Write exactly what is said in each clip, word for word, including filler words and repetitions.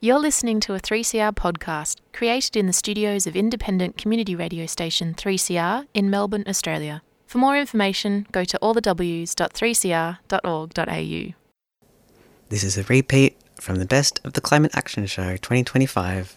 You're listening to a three C R podcast created in the studios of independent community radio station three C R in Melbourne, Australia. For more information, go to all the w dot three c r dot org dot a u. This is a repeat from the Best of the Climate Action Show twenty twenty-five.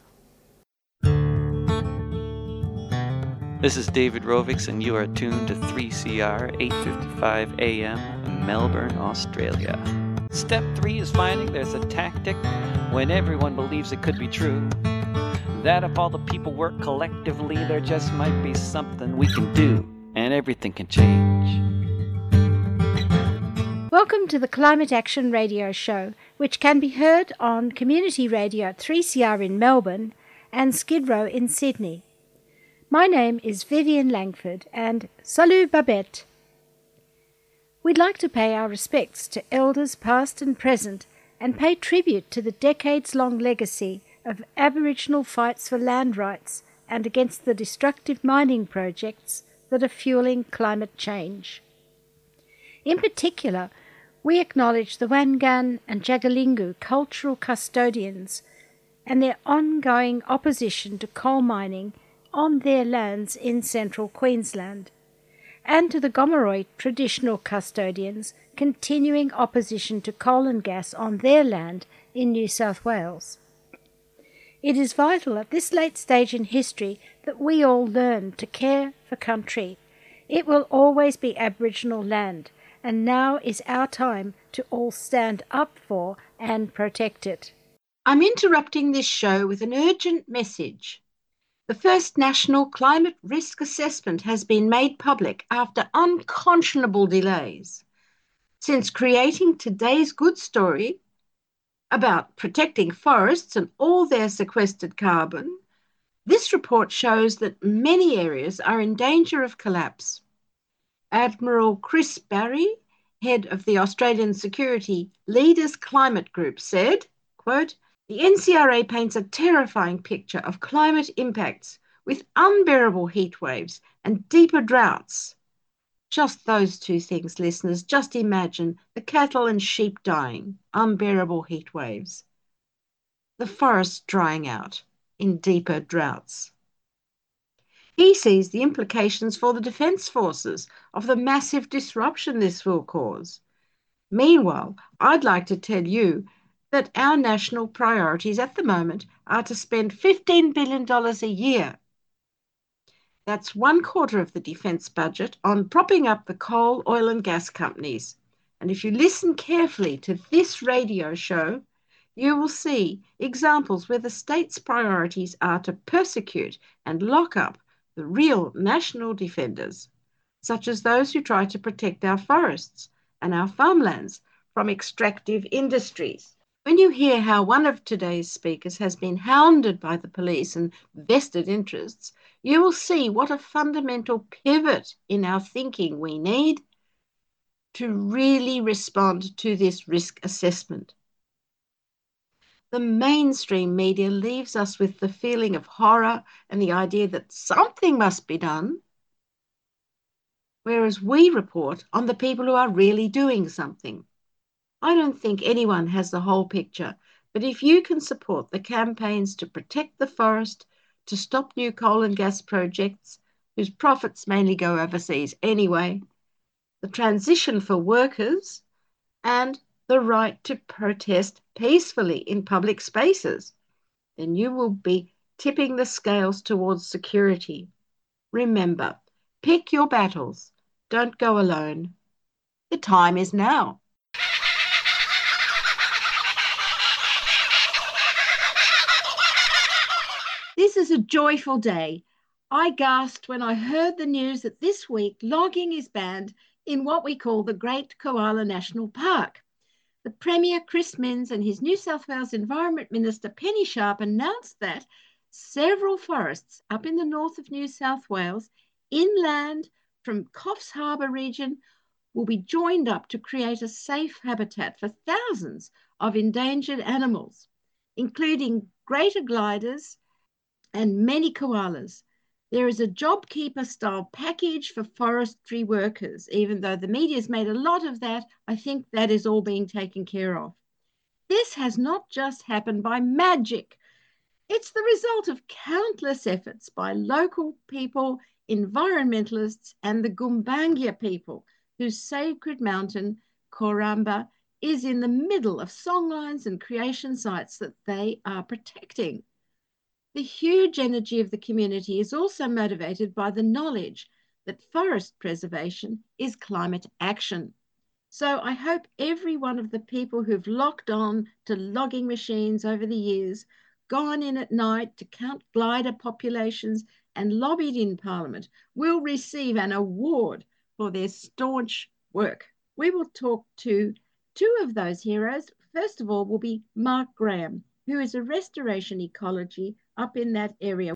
This is David Rovix, and you are tuned to three C R eight fifty-five A M in Melbourne, Australia. Step three is finding there's a tactic when everyone believes it could be true. That if all the people work collectively, there just might be something we can do, and everything can change. Welcome to the Climate Action Radio Show, which can be heard on Community Radio at three C R in Melbourne and Skid Row in Sydney. My name is Vivian Langford, and salut Babette. We'd like to pay our respects to elders past and present and pay tribute to the decades-long legacy of Aboriginal fights for land rights and against the destructive mining projects that are fueling climate change. In particular, we acknowledge the Wangan and Jagalingou cultural custodians and their ongoing opposition to coal mining on their lands in central Queensland, and to the Gomeroi traditional custodians continuing opposition to coal and gas on their land in New South Wales. It is vital at this late stage in history that we all learn to care for country. It will always be Aboriginal land, and now is our time to all stand up for and protect it. I'm interrupting this show with an urgent message. The first National Climate Risk Assessment has been made public after unconscionable delays. Since creating today's good story about protecting forests and all their sequestered carbon, this report shows that many areas are in danger of collapse. Admiral Chris Barry, head of the Australian Security Leaders Climate Group, said, quote, "The N C R A paints a terrifying picture of climate impacts with unbearable heat waves and deeper droughts." Just those two things, listeners. Just imagine the cattle and sheep dying, unbearable heat waves, the forests drying out in deeper droughts. He sees the implications for the defence forces of the massive disruption this will cause. Meanwhile, I'd like to tell you that our national priorities at the moment are to spend fifteen billion dollars a year. That's one quarter of the defence budget on propping up the coal, oil and gas companies. And if you listen carefully to this radio show, you will see examples where the state's priorities are to persecute and lock up the real national defenders, such as those who try to protect our forests and our farmlands from extractive industries. When you hear how one of today's speakers has been hounded by the police and vested interests, you will see what a fundamental pivot in our thinking we need to really respond to this risk assessment. The mainstream media leaves us with the feeling of horror and the idea that something must be done, whereas we report on the people who are really doing something. I don't think anyone has the whole picture, but if you can support the campaigns to protect the forest, to stop new coal and gas projects, whose profits mainly go overseas anyway, the transition for workers, and the right to protest peacefully in public spaces, then you will be tipping the scales towards security. Remember, pick your battles. Don't go alone. The time is now. This is a joyful day. I gasped when I heard the news that this week logging is banned in what we call the Great Koala National Park. The Premier, Chris Minns, and his New South Wales Environment Minister, Penny Sharp, announced that several forests up in the north of New South Wales, inland from Coffs Harbour region, will be joined up to create a safe habitat for thousands of endangered animals, including greater gliders and many koalas. There is a JobKeeper-style package for forestry workers. Even though the media's made a lot of that, I think that is all being taken care of. This has not just happened by magic. It's the result of countless efforts by local people, environmentalists, and the Gumbaynggirr people, whose sacred mountain, Koramba, is in the middle of songlines and creation sites that they are protecting. The huge energy of the community is also motivated by the knowledge that forest preservation is climate action. So I hope every one of the people who've locked on to logging machines over the years, gone in at night to count glider populations, and lobbied in Parliament will receive an award for their staunch work. We will talk to two of those heroes. First of all will be Mark Graham, who is a restoration ecology up in that area.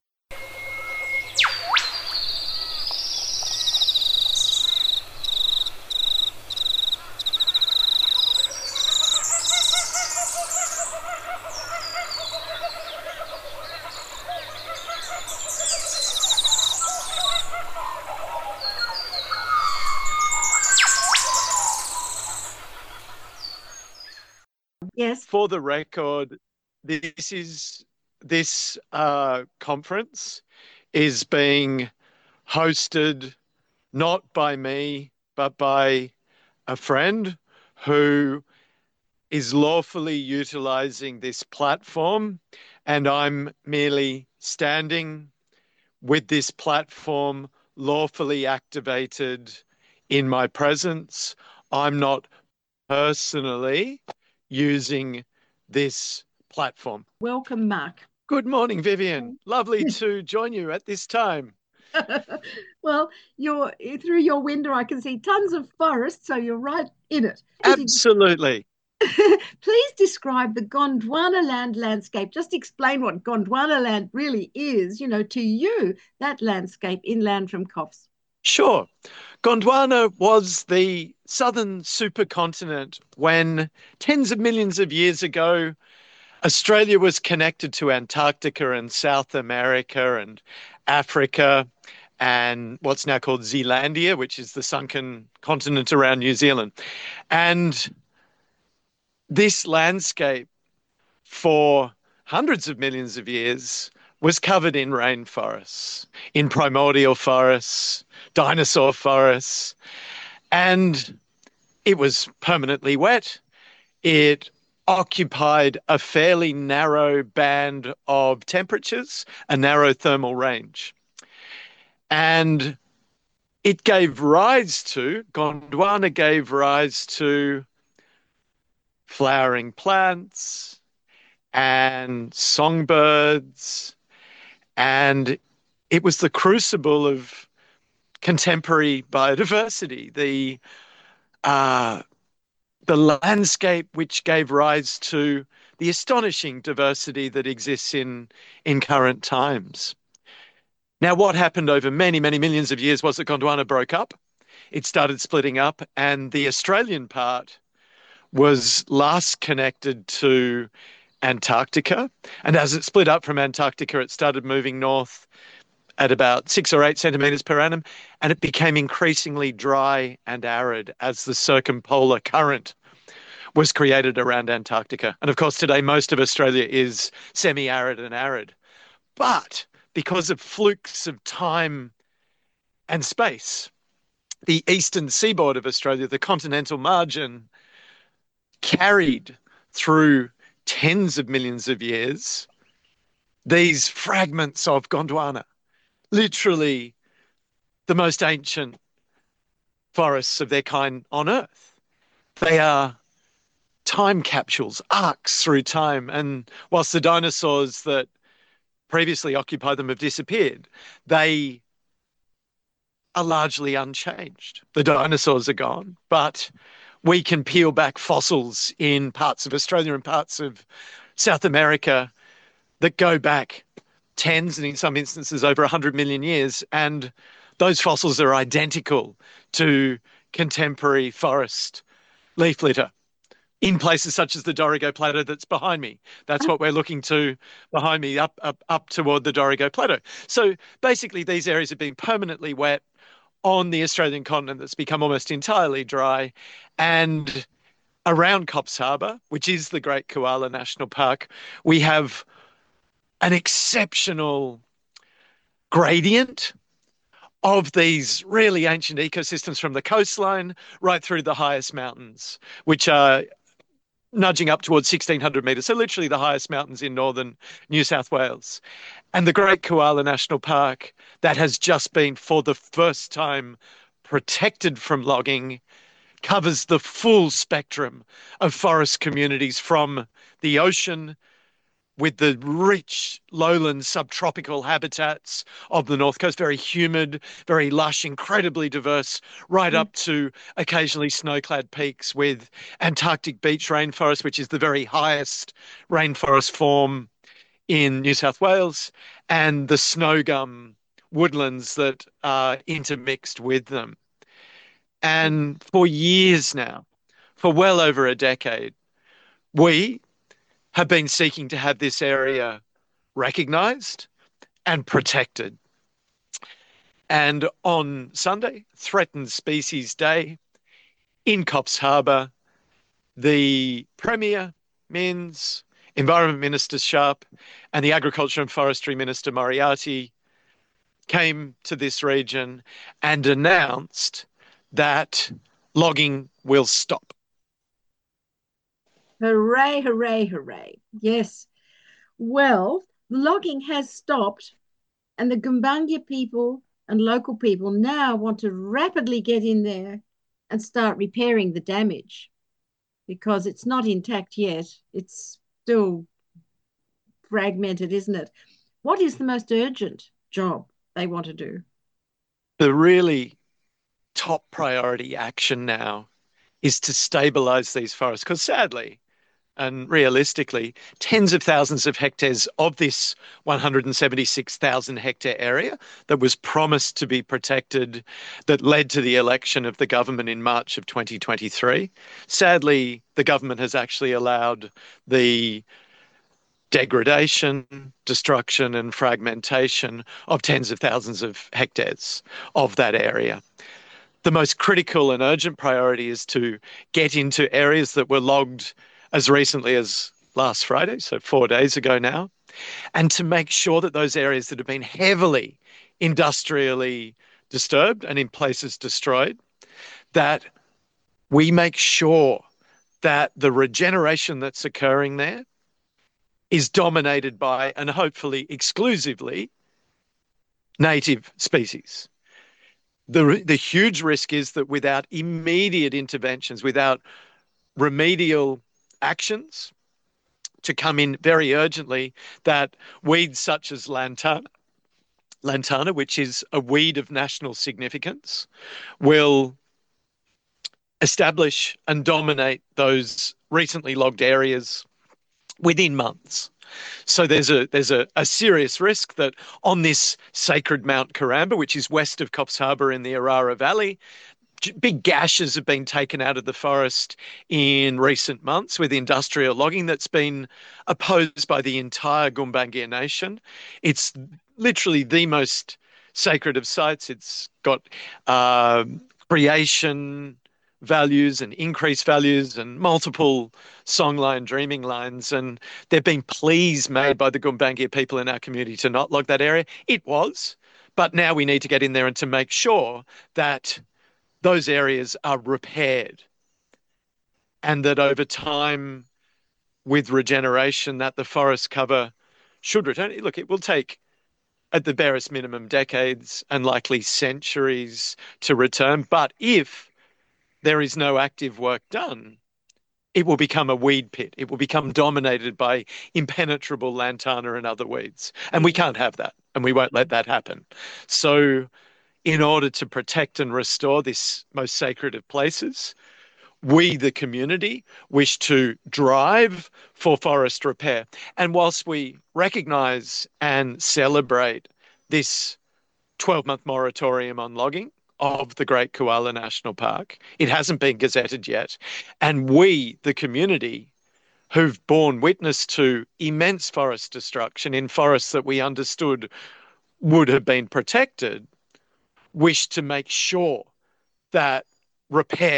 Yes. For the record, this is this uh, conference is being hosted not by me, but by a friend who is lawfully utilizing this platform, and I'm merely standing with this platform lawfully activated in my presence. I'm not personally using this platform. Welcome, Mark. Good morning, Vivian. Lovely to join you at this time. Well, you're through your window, I can see tons of forest, so you're right in it. Absolutely. Please describe the Gondwana land landscape. Just explain what Gondwana land really is, you know, to you, that landscape inland from Coffs. Sure. Gondwana was the southern supercontinent when tens of millions of years ago, Australia was connected to Antarctica and South America and Africa and what's now called Zealandia, which is the sunken continent around New Zealand. And this landscape for hundreds of millions of years was covered in rainforests, in primordial forests, dinosaur forests, and it was permanently wet. It occupied a fairly narrow band of temperatures, a narrow thermal range. And it gave rise to, Gondwana gave rise to flowering plants and songbirds, and it was the crucible of contemporary biodiversity, the uh, the landscape which gave rise to the astonishing diversity that exists in, in current times. Now, what happened over many, many millions of years was that Gondwana broke up. It started splitting up, and the Australian part was last connected to Antarctica. And as it split up from Antarctica, it started moving north at about six or eight centimetres per annum, and it became increasingly dry and arid as the circumpolar current was created around Antarctica. And of course, today, most of Australia is semi-arid and arid. But because of flukes of time and space, the eastern seaboard of Australia, the continental margin, carried through tens of millions of years these fragments of Gondwana, literally the most ancient forests of their kind on Earth. They are time capsules, arcs through time. And whilst the dinosaurs that previously occupied them have disappeared, they are largely unchanged. The dinosaurs are gone, but we can peel back fossils in parts of Australia and parts of South America that go back tens and in some instances over one hundred million years. And those fossils are identical to contemporary forest leaf litter in places such as the Dorrigo Plateau that's behind me. That's what we're looking to behind me, up, up, up toward the Dorrigo Plateau. So basically these areas have been permanently wet on the Australian continent that's become almost entirely dry. And around Coffs Harbour, which is the Great Koala National Park, we have an exceptional gradient of these really ancient ecosystems from the coastline right through the highest mountains, which are nudging up towards sixteen hundred metres, so literally the highest mountains in northern New South Wales. And the Great Koala National Park, that has just been, for the first time, protected from logging, covers the full spectrum of forest communities from the ocean with the rich lowland subtropical habitats of the North Coast, very humid, very lush, incredibly diverse, right mm. up to occasionally snow-clad peaks with Antarctic beach rainforest, which is the very highest rainforest form in New South Wales, and the snow gum woodlands that are intermixed with them. And for years now, for well over a decade, we have been seeking to have this area recognised and protected. And on Sunday, Threatened Species Day, in Coffs Harbour, the Premier, Minns, Environment Minister Sharp, and the Agriculture and Forestry Minister Moriarty came to this region and announced that logging will stop. Hooray, hooray, hooray. Yes. Well, logging has stopped, and the Gumbaynggirr people and local people now want to rapidly get in there and start repairing the damage, because it's not intact yet. It's still fragmented, isn't it? What is the most urgent job they want to do? The really top priority action now is to stabilise these forests, because sadly, and realistically, tens of thousands of hectares of this one hundred seventy-six thousand hectare area that was promised to be protected, that led to the election of the government in March of twenty twenty-three. Sadly, the government has actually allowed the degradation, destruction and fragmentation of tens of thousands of hectares of that area. The most critical and urgent priority is to get into areas that were logged as recently as last Friday, so four days ago now, and to make sure that those areas that have been heavily industrially disturbed and in places destroyed, that we make sure that the regeneration that's occurring there is dominated by, and hopefully exclusively, native species. The, the huge risk is that without immediate interventions, without remedial actions to come in very urgently, that weeds such as lantana, lantana, which is a weed of national significance, will establish and dominate those recently logged areas within months. So there's a there's a, a serious risk that on this sacred Mount Karamba, which is west of Coffs Harbour in the Orara Valley, big gashes have been taken out of the forest in recent months with industrial logging that's been opposed by the entire Gumbaynggirr Nation. It's literally the most sacred of sites. It's got uh, creation values and increased values and multiple songline dreaming lines, and there have been pleas made by the Gumbaynggirr people in our community to not log that area. It was, but now we need to get in there and to make sure that those areas are repaired, and that over time, with regeneration, that the forest cover should return. Look, it will take at the barest minimum decades and likely centuries to return, but if there is no active work done, it will become a weed pit. It will become dominated by impenetrable lantana and other weeds. And we can't have that, and we won't let that happen. So in order to protect and restore this most sacred of places, we, the community, wish to drive for forest repair. And whilst we recognise and celebrate this twelve-month moratorium on logging of the Great Koala National Park, it hasn't been gazetted yet. And we, the community, who've borne witness to immense forest destruction in forests that we understood would have been protected, wish to make sure that repair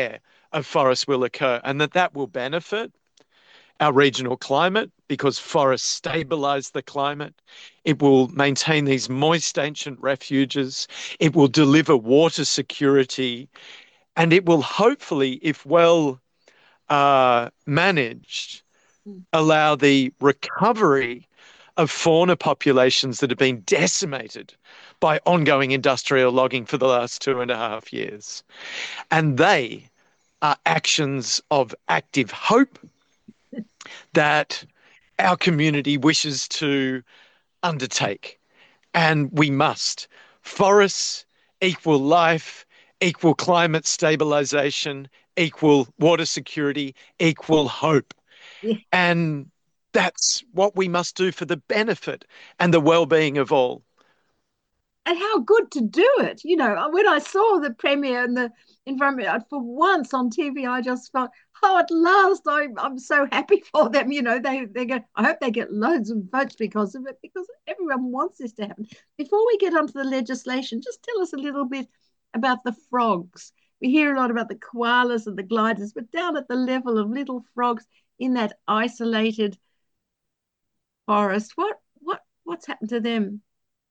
of forests will occur, and that that will benefit our regional climate because forests stabilize the climate. It will maintain these moist ancient refuges. It will deliver water security, and it will hopefully, if well uh, managed, allow the recovery of fauna populations that have been decimated by ongoing industrial logging for the last two and a half years. And they are actions of active hope that our community wishes to undertake. And we must. Forests equal life, equal climate stabilization, equal water security, equal hope. Yeah. And that's what we must do for the benefit and the well-being of all. And how good to do it. You know, when I saw the premiere and the environment, for once on T V, I just felt, oh, at last, I, I'm so happy for them. You know, they, they get, I hope they get loads of votes because of it, because everyone wants this to happen. Before we get onto the legislation, just tell us a little bit about the frogs. We hear a lot about the koalas and the gliders, but down at the level of little frogs in that isolated forest, what, what, what's happened to them?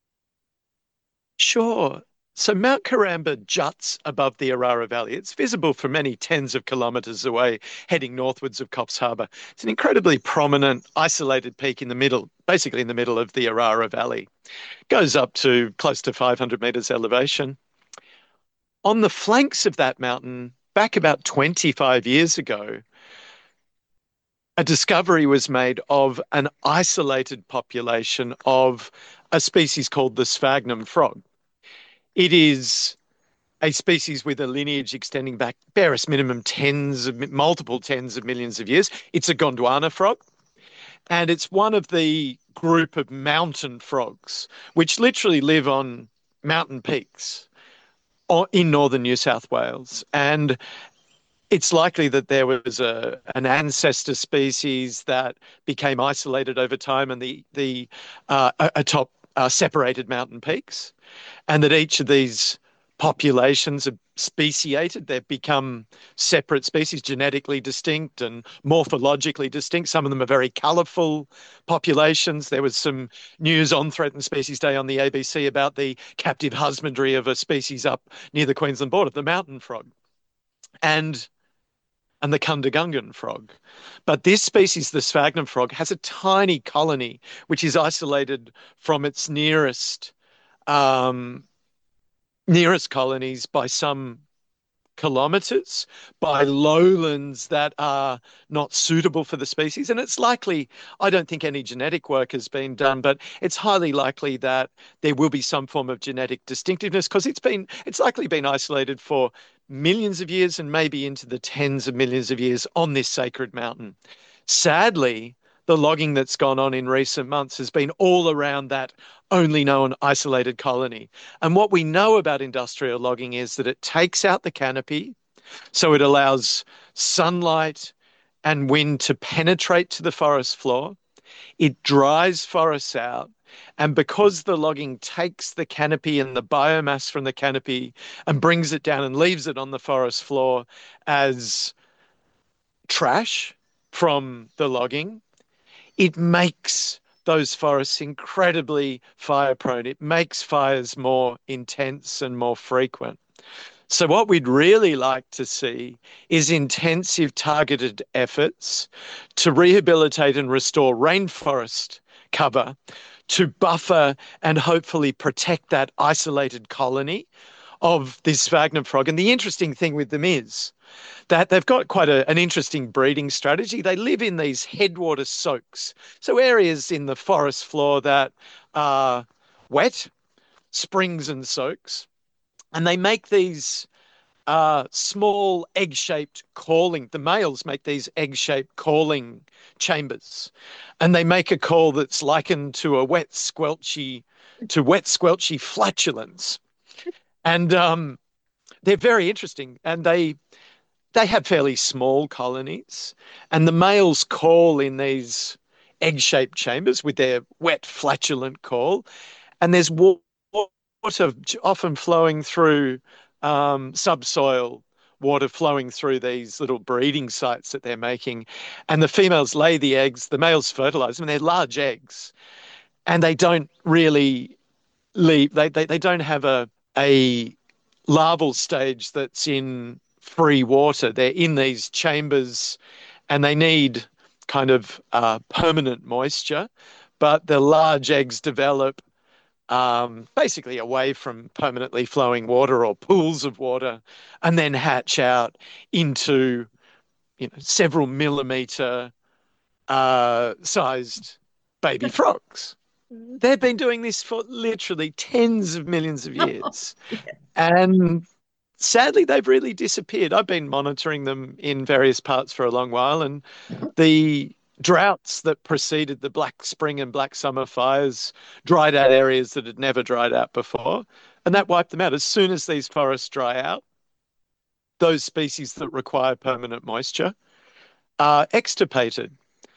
Sure. So Mount Karamba juts above the Orara Valley. It's visible from many tens of kilometres away, heading northwards of Coffs Harbour. It's an incredibly prominent, isolated peak in the middle, basically in the middle of the Orara Valley. It goes up to close to five hundred metres elevation. On the flanks of that mountain, back about twenty-five years ago, a discovery was made of an isolated population of a species called the sphagnum frog. It is a species with a lineage extending back barest minimum tens of multiple tens of millions of years. It's a Gondwana frog, and it's one of the group of mountain frogs, which literally live on mountain peaks in northern New South Wales. And it's likely that there was a, an ancestor species that became isolated over time and the, the uh, atop uh, separated mountain peaks, and that each of these populations have speciated. They've become separate species, genetically distinct and morphologically distinct. Some of them are very colourful populations. There was some news on Threatened Species Day on the A B C about the captive husbandry of a species up near the Queensland border, the mountain frog, and and the Kundagungan frog. But this species, the sphagnum frog, has a tiny colony which is isolated from its nearest um, nearest colonies by some kilometres, by lowlands that are not suitable for the species. And it's likely, I don't think any genetic work has been done, but it's highly likely that there will be some form of genetic distinctiveness because it's been, it's likely been isolated for millions of years and maybe into the tens of millions of years on this sacred mountain. Sadly, the logging that's gone on in recent months has been all around that only known isolated colony. And what we know about industrial logging is that it takes out the canopy, so it allows sunlight and wind to penetrate to the forest floor. It dries forests out. And because the logging takes the canopy and the biomass from the canopy and brings it down and leaves it on the forest floor as trash from the logging, it makes those forests incredibly fire prone. It makes fires more intense and more frequent. So what we'd really like to see is intensive targeted efforts to rehabilitate and restore rainforest cover to buffer and hopefully protect that isolated colony of this sphagnum frog. And the interesting thing with them is that they've got quite a, an interesting breeding strategy. They live in these headwater soaks, so areas in the forest floor that are wet, springs and soaks, and they make these uh, small egg-shaped calling. The males make these egg-shaped calling chambers, and they make a call that's likened to a wet squelchy, to wet squelchy flatulence. And um, they're very interesting, and they they have fairly small colonies, and the males call in these egg-shaped chambers with their wet flatulent call, and there's water often flowing through um, subsoil water flowing through these little breeding sites that they're making. And the females lay the eggs, the males fertilize them, and they're large eggs. And they don't really leave, they, they, they don't have a, a larval stage that's in free water. They're in these chambers and they need kind of uh, permanent moisture, but the large eggs develop um, basically away from permanently flowing water or pools of water, and then hatch out into, you know, several millimeter uh, sized baby frogs. They've been doing this for literally tens of millions of years. Oh, yeah. And sadly, they've really disappeared. I've been monitoring them in various parts for a long while, and the droughts that preceded the Black Spring and Black Summer fires dried out areas that had never dried out before, and that wiped them out. As soon as these forests dry out, those species that require permanent moisture are extirpated.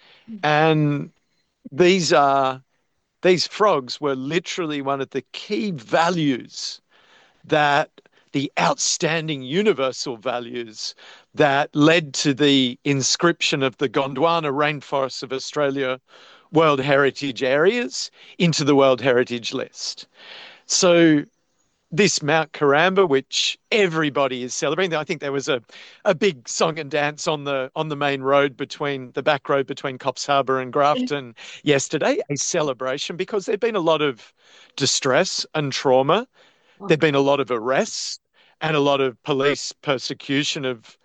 And these are these frogs were literally one of the key values that the outstanding universal values that led to the inscription of the Gondwana rainforests of Australia World Heritage Areas into the World Heritage List. So this Mount Karamba, which everybody is celebrating, I think there was a, a big song and dance on the on the main road between the back road between Coffs Harbour and Grafton yesterday, a celebration because there'd been a lot of distress and trauma. There'd been a lot of arrests and a lot of police persecution of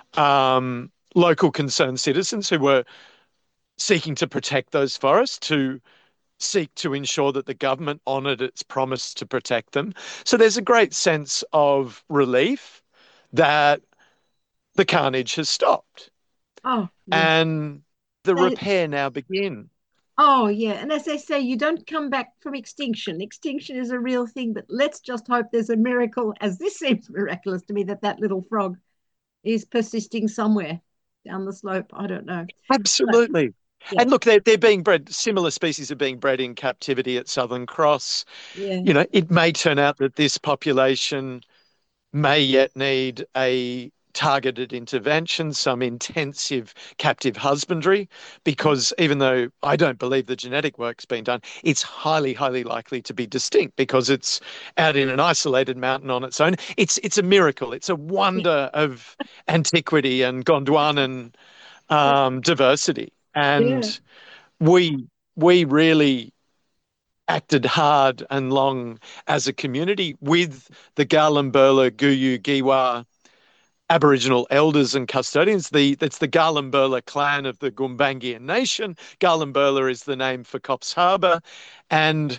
um, local concerned citizens who were seeking to protect those forests, to seek to ensure that the government honoured its promise to protect them. So there's a great sense of relief that the carnage has stopped. Oh, yeah. And the So- repair now begins. Oh, yeah. And as they say, you don't come back from extinction. Extinction is a real thing, but let's just hope there's a miracle, as this seems miraculous to me, that that little frog is persisting somewhere down the slope. I don't know. Absolutely. But, yeah. And look, they're, they're being bred, similar species are being bred in captivity at Southern Cross. Yeah. You know, it may turn out that this population may yet need a targeted intervention, some intensive captive husbandry, because even though I don't believe the genetic work's been done, it's highly, highly likely to be distinct because it's out in an isolated mountain on its own. It's it's a miracle. It's a wonder of antiquity and Gondwanan um, diversity. And Yeah. we we really acted hard and long as a community with the Garlimburla Guyu Giwa Aboriginal elders and custodians. The That's the Garlimburla clan of the Gumbaynggirr Nation. Garlimburla is the name for Coffs Harbour. And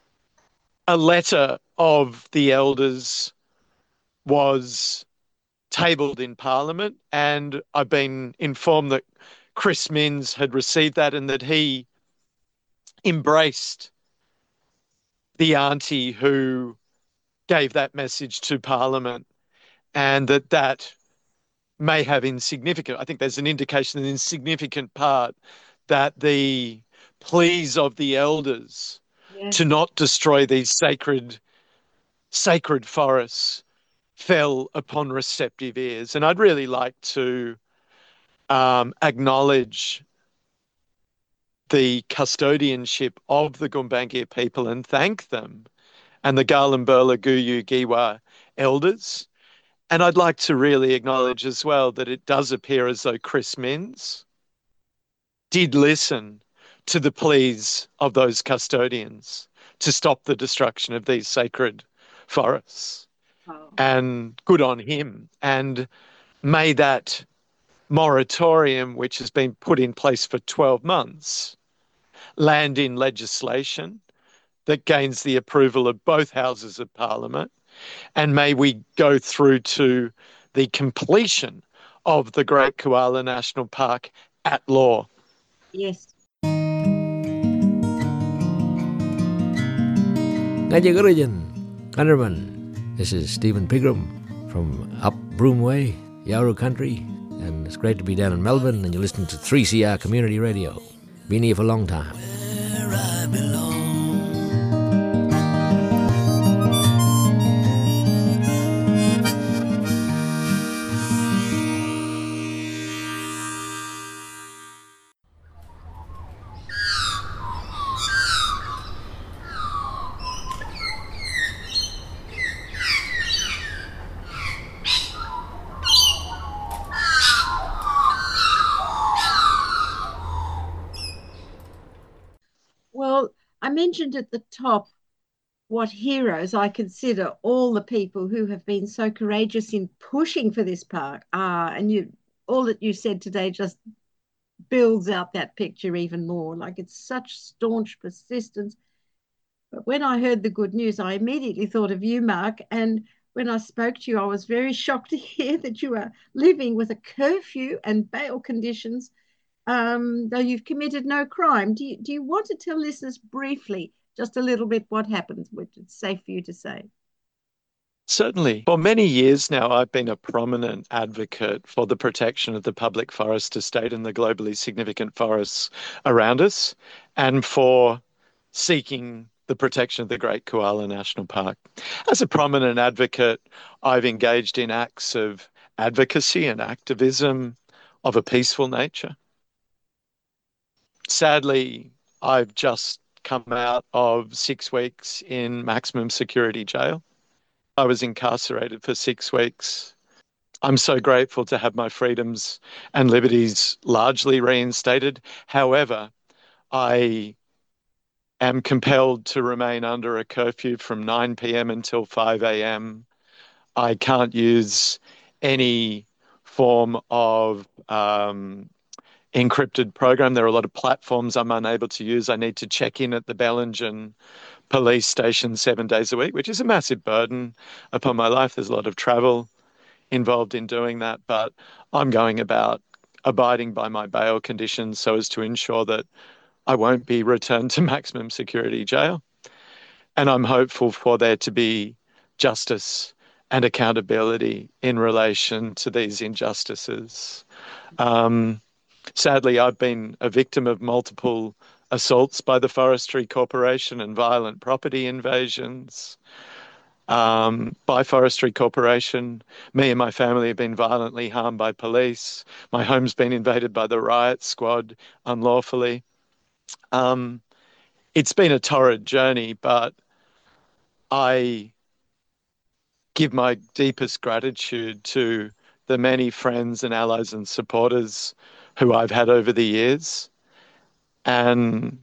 a letter of the elders was tabled in Parliament, and I've been informed that Chris Minns had received that and that he embraced the auntie who gave that message to Parliament, and that that may have insignificant, I think there's an indication, an insignificant part that the pleas of the elders Yeah. to not destroy these sacred, sacred forests fell upon receptive ears. And I'd really like to um, acknowledge the custodianship of the Gumbaynggirr people and thank them and the Garlimburla Guyu Giwa elders. And I'd like to really acknowledge as well that it does appear as though Chris Minns did listen to the pleas of those custodians to stop the destruction of these sacred forests. Oh. And good on him. And may that moratorium, which has been put in place for twelve months, land in legislation that gains the approval of both houses of Parliament. And may we go through to the completion of the Great Koala National Park at law. Yes. Ngajagarajan, Gunnerman. This is Stephen Pigram from up Broomway, Yarra Country, and it's great to be down in Melbourne, and you're listening to three C R Community Radio. Been here for a long time. Where I belong. I mentioned at the top what heroes I consider all the people who have been so courageous in pushing for this park are, and you all that you said today just builds out that picture even more. Like it's such staunch persistence. But when I heard the good news, I immediately thought of you, Mark. And when I spoke to you, I was very shocked to hear that you are living with a curfew and bail conditions, um, though you've committed no crime. Do you, do you want to tell listeners briefly just a little bit what happened, which it's safe for you to say? Certainly. For many years now, I've been a prominent advocate for the protection of the public forest estate and the globally significant forests around us, and for seeking the protection of the Great Koala National Park. As a prominent advocate, I've engaged in acts of advocacy and activism of a peaceful nature. Sadly, I've just come out of six weeks in maximum security jail. I was incarcerated for six weeks. I'm so grateful to have my freedoms and liberties largely reinstated. However, I am compelled to remain under a curfew from nine p.m. until five a.m. I can't use any form of um, encrypted program. There are a lot of platforms I'm unable to use. I need to check in at the Bellingen police station seven days a week, which is a massive burden upon my life. There's a lot of travel involved in doing that, but I'm going about abiding by my bail conditions so as to ensure that I won't be returned to maximum security jail. And I'm hopeful for there to be justice and accountability in relation to these injustices. Um, sadly, I've been a victim of multiple assaults by the Forestry Corporation and violent property invasions um, by Forestry Corporation. Me and my family have been violently harmed by police. My home's been invaded by the riot squad unlawfully. Um, it's been a torrid journey, but I give my deepest gratitude to the many friends and allies and supporters who I've had over the years. And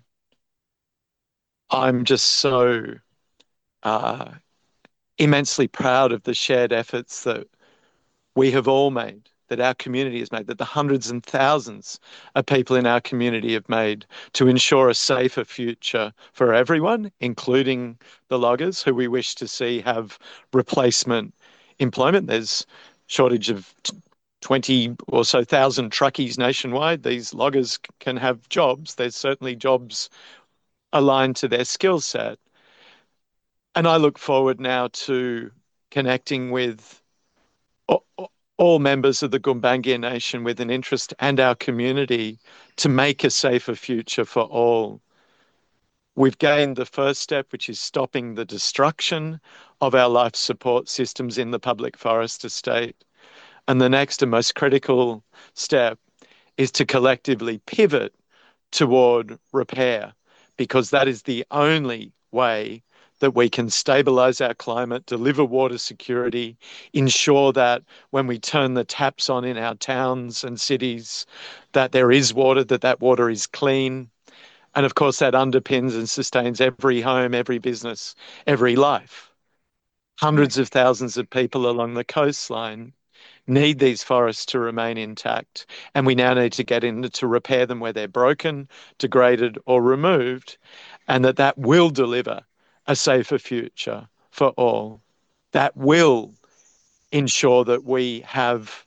I'm just so uh, immensely proud of the shared efforts that we have all made, that our community has made, that the hundreds and thousands of people in our community have made to ensure a safer future for everyone, including the loggers who we wish to see have replacement employment. There's shortage of twenty or so thousand truckies nationwide. These loggers can have jobs. There's certainly jobs aligned to their skill set. And I look forward now to connecting with all members of the Gumbaynggirr Nation with an interest and our community to make a safer future for all. We've gained the first step, which is stopping the destruction of our life support systems in the public forest estate. And the next and most critical step is to collectively pivot toward repair, because that is the only way that we can stabilize our climate, deliver water security, ensure that when we turn the taps on in our towns and cities, that there is water, that that water is clean. And of course, that underpins and sustains every home, every business, every life. Hundreds of thousands of people along the coastline need these forests to remain intact. And we now need to get in to repair them where they're broken, degraded, or removed, and that that will deliver a safer future for all. That will ensure that we have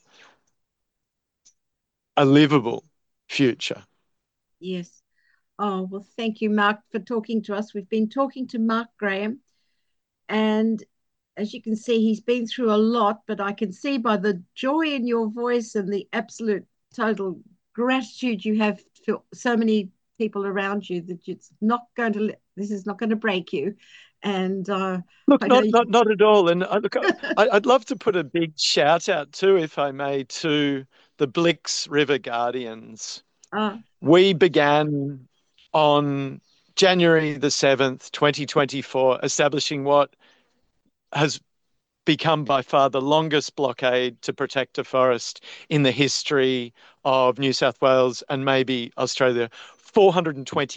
a livable future. Yes. Oh, well, thank you, Mark, for talking to us. We've been talking to Mark Graham, and as you can see, he's been through a lot, but I can see by the joy in your voice and the absolute total gratitude you have for so many people around you that it's not going to, this is not going to break you. And uh, look, I not, you... not not at all. And I, look, I, I'd love to put a big shout out too, if I may, to the Blix River Guardians. Uh, we began on January the seventh, twenty twenty-four, establishing what has become by far the longest blockade to protect a forest in the history of New South Wales and maybe Australia. four hundred twenty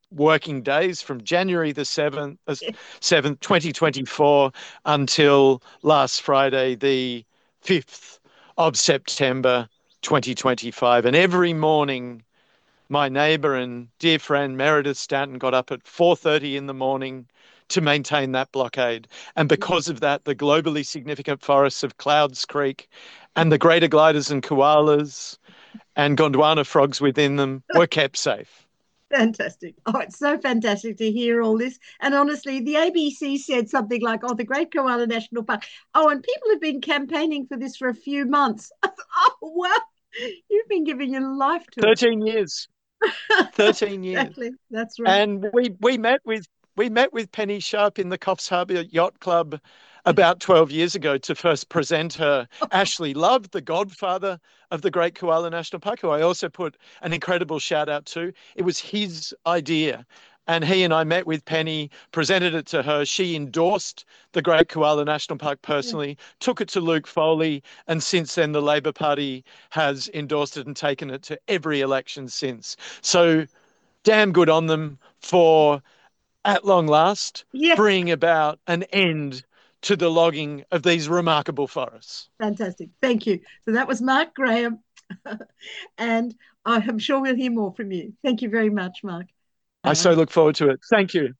working days from January the seventh, uh, seventh, twenty twenty-four until last Friday, the fifth of September, twenty twenty-five. And every morning, my neighbour and dear friend Meredith Stanton got up at four thirty in the morning to maintain that blockade. And because of that, the globally significant forests of Clouds Creek and the greater gliders and koalas and Gondwana frogs within them were kept safe. Fantastic. Oh, it's so fantastic to hear all this. And honestly, the A B C said something like, oh, the Great Koala National Park. Oh, and people have been campaigning for this for a few months. Oh, well, you've been giving your life to thirteen it. years. thirteen years. Exactly. That's right. And we, we met with we met with Penny Sharp in the Coffs Harbour Yacht Club about twelve years ago to first present her Ashley Love, the godfather of the Great Koala National Park, who I also put an incredible shout out to. It was his idea. And he and I met with Penny, presented it to her. She endorsed the Great Koala National Park personally, yeah. took it to Luke Foley, and since then the Labor Party has endorsed it and taken it to every election since. So damn good on them for, at long last, yes. bringing about an end to the logging of these remarkable forests. Fantastic. Thank you. So that was Mark Graham, and I'm sure we'll hear more from you. Thank you very much, Mark. I so look forward to it. Thank you.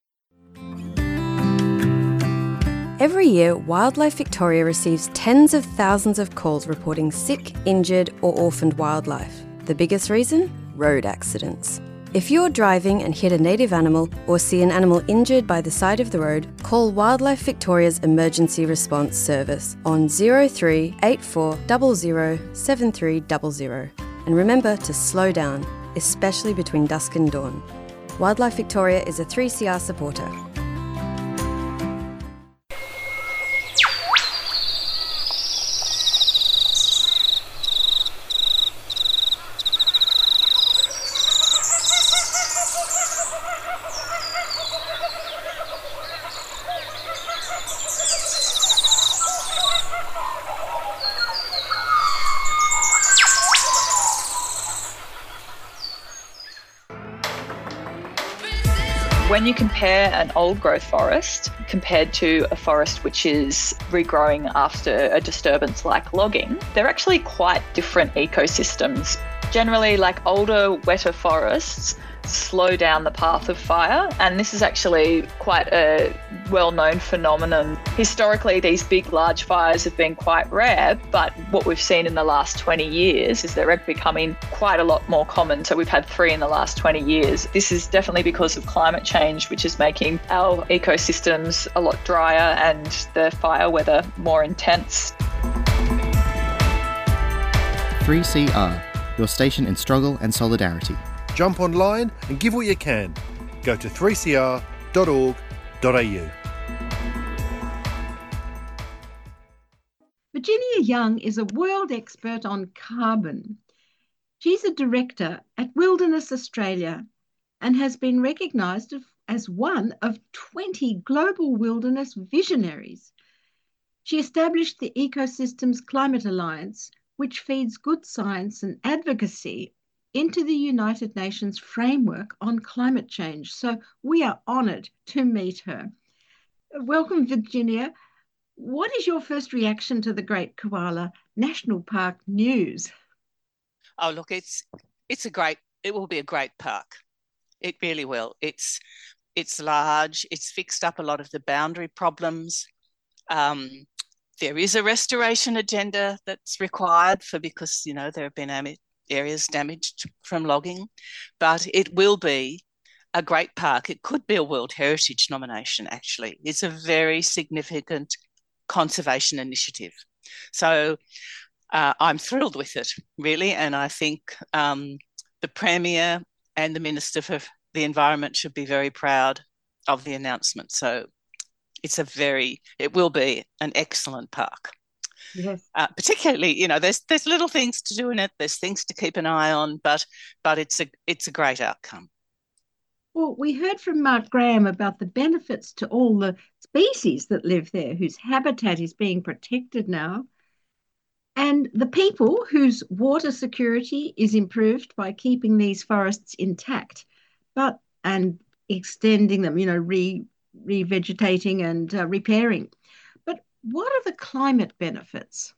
Every year, Wildlife Victoria receives tens of thousands of calls reporting sick, injured or orphaned wildlife. The biggest reason? Road accidents. If you're driving and hit a native animal or see an animal injured by the side of the road, call Wildlife Victoria's Emergency Response Service on zero three eight four zero zero seven three zero zero. And remember to slow down, especially between dusk and dawn. Wildlife Victoria is a three C R supporter. When you compare an old growth forest compared to a forest which is regrowing after a disturbance like logging, they're actually quite different ecosystems. Generally, like older, wetter forests slow down the path of fire, and this is actually quite a well-known phenomenon. Historically, these big, large fires have been quite rare, but what we've seen in the last twenty years is they're becoming quite a lot more common. So we've had three in the last twenty years. This is definitely because of climate change, which is making our ecosystems a lot drier and the fire weather more intense. three C R, your station in struggle and solidarity. Jump online and give what you can. Go to three c r dot org dot a u. Virginia Young is a world expert on carbon. She's a director at Wilderness Australia and has been recognised as one of twenty global wilderness visionaries. She established the Ecosystems Climate Alliance, which feeds good science and advocacy into the United Nations framework on climate change. So we are honoured to meet her. Welcome, Virginia. What is your first reaction to the Great Koala National Park news? Oh, look, it's it's a great, it will be a great park. It really will. It's it's large. It's fixed up a lot of the boundary problems. Um, there is a restoration agenda that's required for because, you know, there have been am- areas damaged from logging, but it will be a great park. It could be a World Heritage nomination, actually. It's a very significant conservation initiative. So uh, I'm thrilled with it, really, and I think um, the Premier and the Minister for the Environment should be very proud of the announcement. So it's a very, it will be an excellent park. Yes. Uh, particularly, you know, there's there's little things to do in it. There's things to keep an eye on, but but it's a it's a great outcome. Well, we heard from Mark Graham about the benefits to all the species that live there, whose habitat is being protected now, and the people whose water security is improved by keeping these forests intact. But and extending them, you know, re revegetating and uh, repairing. But what are the climate benefits?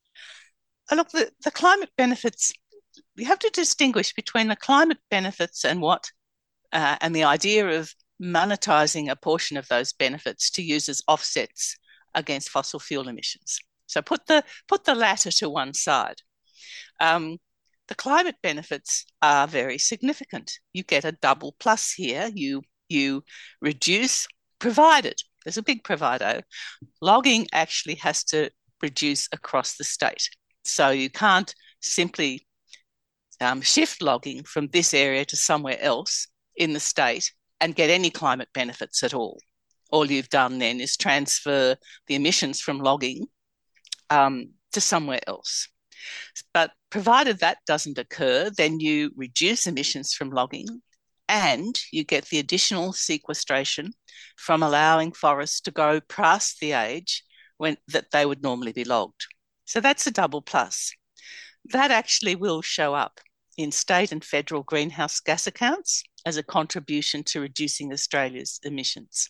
Oh, look, the, the climate benefits, you have to distinguish between the climate benefits and what, uh, and the idea of monetizing a portion of those benefits to use as offsets against fossil fuel emissions. So put the put the latter to one side. Um, the climate benefits are very significant. You get a double plus here. You you reduce, provided, there's a big proviso, logging actually has to reduce across the state. So you can't simply um, shift logging from this area to somewhere else in the state and get any climate benefits at all. All you've done then is transfer the emissions from logging um, to somewhere else. But provided that doesn't occur, then you reduce emissions from logging and you get the additional sequestration from allowing forests to go past the age when that they would normally be logged. So that's a double plus. That actually will show up in state and federal greenhouse gas accounts as a contribution to reducing Australia's emissions.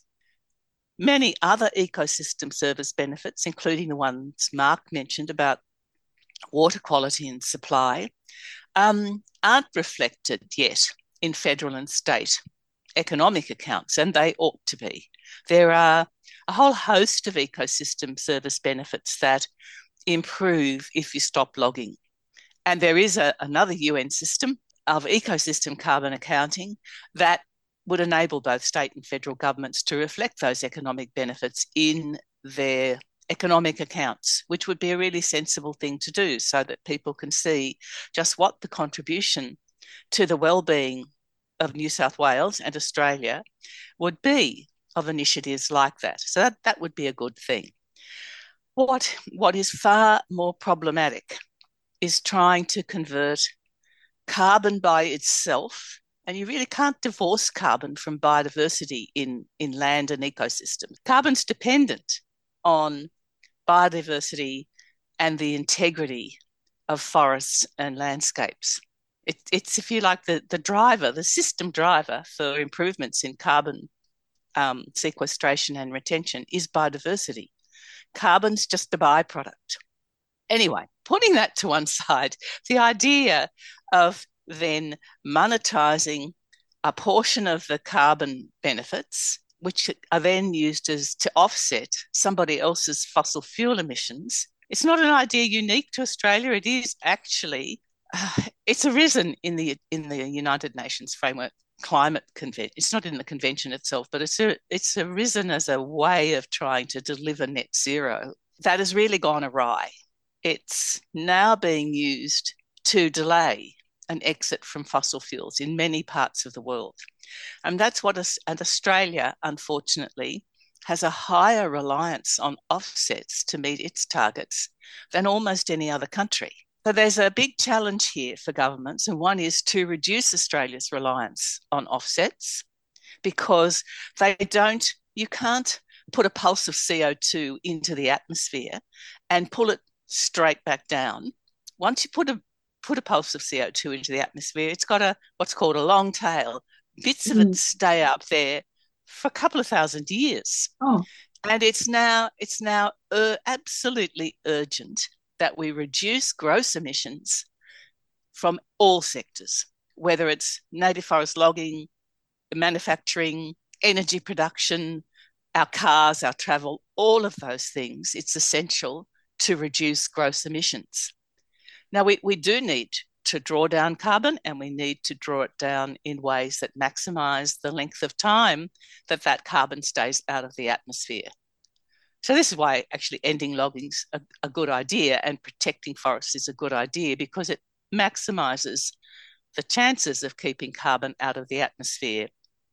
Many other ecosystem service benefits, including the ones Mark mentioned about water quality and supply, um, aren't reflected yet in federal and state economic accounts, and they ought to be. There are a whole host of ecosystem service benefits that improve if you stop logging. And there is a, another U N system of ecosystem carbon accounting that would enable both state and federal governments to reflect those economic benefits in their economic accounts, which would be a really sensible thing to do so that people can see just what the contribution to the well-being of New South Wales and Australia would be of initiatives like that. So that, that would be a good thing. What, what is far more problematic is trying to convert carbon by itself, and you really can't divorce carbon from biodiversity in, in land and ecosystems. Carbon's dependent on biodiversity and the integrity of forests and landscapes. It, it's, if you like, the, the driver, the system driver for improvements in carbon um, sequestration and retention is biodiversity. Carbon's just a byproduct. Anyway, putting that to one side, the idea of then monetizing a portion of the carbon benefits, which are then used as to offset somebody else's fossil fuel emissions, it's not an idea unique to Australia. It is actually, uh, it's arisen in the in the United Nations Framework Climate Convention. It's not in the convention itself, but it's a, it's arisen as a way of trying to deliver net zero that has really gone awry. It's now being used to delay an exit from fossil fuels in many parts of the world. And that's what, and Australia, unfortunately, has a higher reliance on offsets to meet its targets than almost any other country. So there's a big challenge here for governments, and one is to reduce Australia's reliance on offsets, because they don't, you can't put a pulse of C O two into the atmosphere and pull it straight back down. Once you put a put a pulse of C O two into the atmosphere, it's got a what's called a long tail. Bits of it stay up there for a couple of thousand years. Oh. And it's now it's now uh, absolutely urgent that we reduce gross emissions from all sectors, whether it's native forest logging, manufacturing, energy production, our cars, our travel, all of those things. It's essential to reduce gross emissions. Now, we, we do need to draw down carbon, and we need to draw it down in ways that maximise the length of time that that carbon stays out of the atmosphere. So this is why actually ending logging's a, a good idea, and protecting forests is a good idea, because it maximises the chances of keeping carbon out of the atmosphere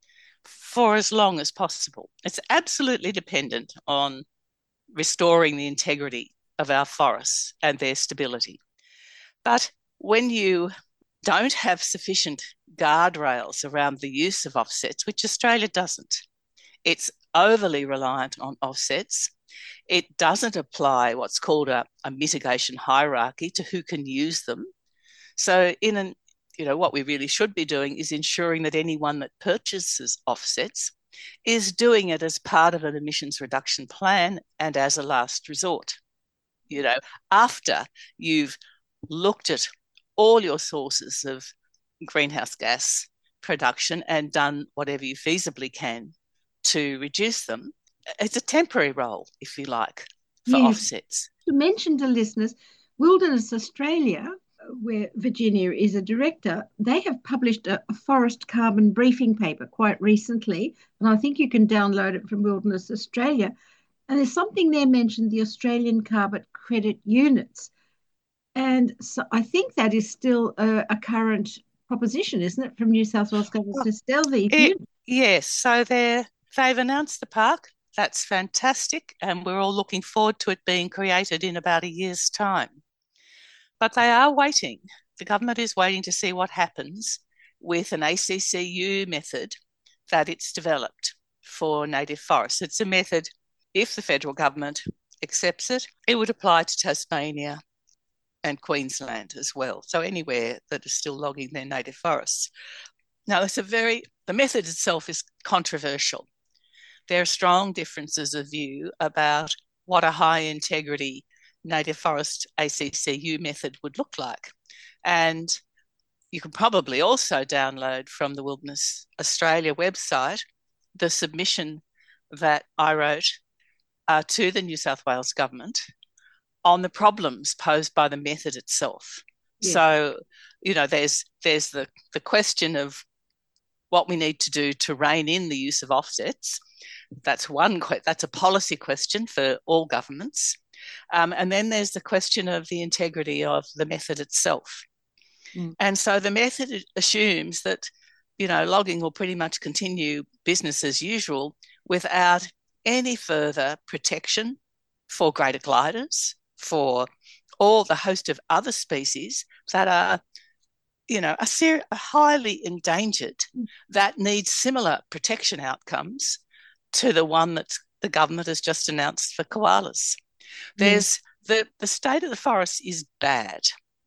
for as long as possible. It's absolutely dependent on restoring the integrity of our forests and their stability. But when you don't have sufficient guardrails around the use of offsets, which Australia doesn't, it's overly reliant on offsets. It doesn't apply what's called a, a mitigation hierarchy to who can use them. So in an you know, what we really should be doing is ensuring that anyone that purchases offsets is doing it as part of an emissions reduction plan and as a last resort. You know, after you've looked at all your sources of greenhouse gas production and done whatever you feasibly can to reduce them, it's a temporary role, if you like, for yes. offsets. To mention to listeners, Wilderness Australia, where Virginia is a director, they have published a, a forest carbon briefing paper quite recently, and I think you can download it from Wilderness Australia. And there's something there mentioned, the Australian carbon credit units. And so I think that is still a, a current proposition, isn't it, from New South Wales government to sell these it, units? Yes, so they're, they've announced the park. That's fantastic, and we're all looking forward to it being created in about a year's time. But they are waiting. The government is waiting to see what happens with an A C C U method that it's developed for native forests. It's a method, if the federal government accepts it, it would apply to Tasmania and Queensland as well. So anywhere that is still logging their native forests. Now, it's a very, the method itself is controversial. There are strong differences of view about what a high integrity native forest A C C U method would look like. And you can probably also download from the Wilderness Australia website the submission that I wrote uh, to the New South Wales government on the problems posed by the method itself. Yes. So, you know, there's there's the, the question of what we need to do to rein in the use of offsets. That's one, that's a policy question for all governments. Um, and then there's the question of the integrity of the method itself. Mm. And so the method assumes that, you know, logging will pretty much continue business as usual without any further protection for greater gliders, for all the host of other species that are, you know, are, ser- are highly endangered, mm. that need similar protection outcomes to the one that the government has just announced for koalas. There's mm. the, the state of the forest is bad,